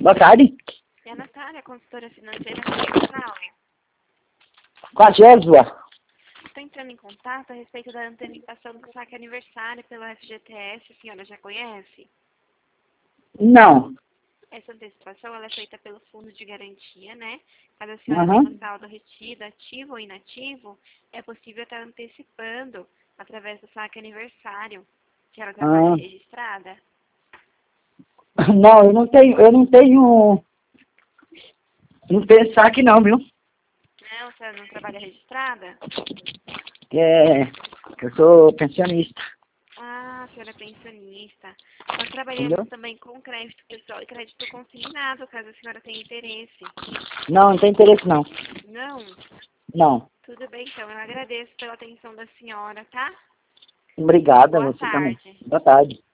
Boa tarde. É a Natália, consultora financeira profissional. Com a Jésua. Estou entrando em contato a respeito da antecipação do saque aniversário pelo FGTS. A senhora já conhece? Não. Essa antecipação ela é feita pelo Fundo de Garantia, né? Caso a senhora Aham. tenha um saldo retido, ativo ou inativo, é possível estar antecipando através do saque aniversário. A senhora trabalha Ah. registrada? Não, eu não tenho saque não, viu? Não, a senhora não trabalha registrada? Que eu sou pensionista, Ah, a senhora é pensionista. Nós trabalhamos entendeu? também com crédito pessoal e crédito consignado, caso a senhora tenha interesse. Não, não tem interesse não. Não? Não. Tudo bem, então. Eu agradeço pela atenção da senhora, tá? Obrigada, Boa você também. tarde. Boa tarde.